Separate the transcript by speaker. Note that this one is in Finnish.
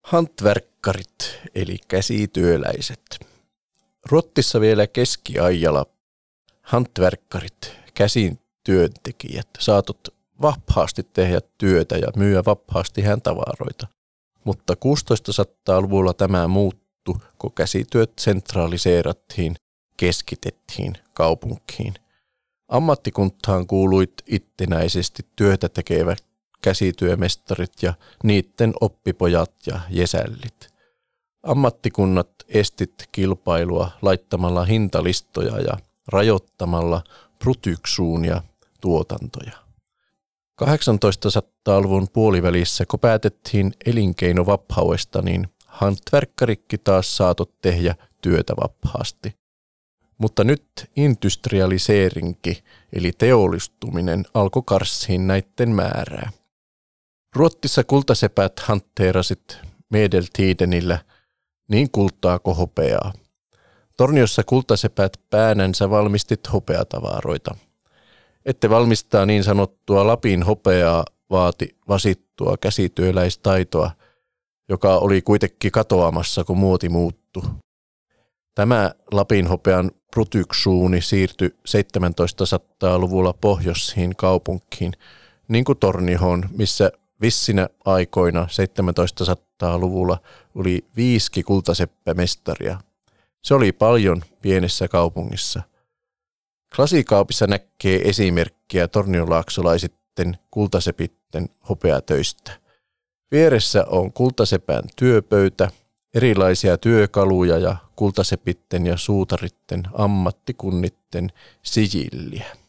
Speaker 1: Hantverkkarit eli käsityöläiset. Ruotsissa vielä keskiajalla hantverkkarit, käsin työntekijät, saatot vapaasti tehdä työtä ja myyä vapaasti hän tavaroita. Mutta 1600-luvulla tämä muuttui, kun käsityöt sentraliseerattiin, keskitettiin kaupunkiin. Ammattikuntaan kuului itsenäisesti työtä tekevät käsityömestarit ja niiden oppipojat ja jesällit. Ammattikunnat estit kilpailua laittamalla hintalistoja ja rajoittamalla protyksuunia tuotantoja. 1800-luvun puolivälissä, kun päätettiin elinkeinovapaudesta, niin hantverkkarikki taas saatot tehdä työtä vapaasti. Mutta nyt industrialiseerinki, eli teollistuminen, alkoi karssiin näiden määrää. Ruotsissa kultasepät hantteerasit medeltidenillä niin kultaa kuin hopeaa. Torniossa kultasepät päänänsä valmistit hopeatavaroita. Ette valmistaa niin sanottua Lapin hopeaa vaati vasittua käsityöläistaitoa, joka oli kuitenkin katoamassa, kun muoti muuttui. Tämä Lapin hopean protyksuuni siirtyi 1700-luvulla pohjoisiin kaupunkiin, niin kuin Tornioon, missä vissinä aikoina 1700-luvulla oli 5 kultaseppämestaria. Se oli paljon pienessä kaupungissa. Klasikaupissa näkee esimerkkiä tornionlaaksolaisitten kultasepitten hopeatöistä. Vieressä on kultasepän työpöytä, erilaisia työkaluja ja kultasepitten ja suutaritten ammattikunnitten sijilliä.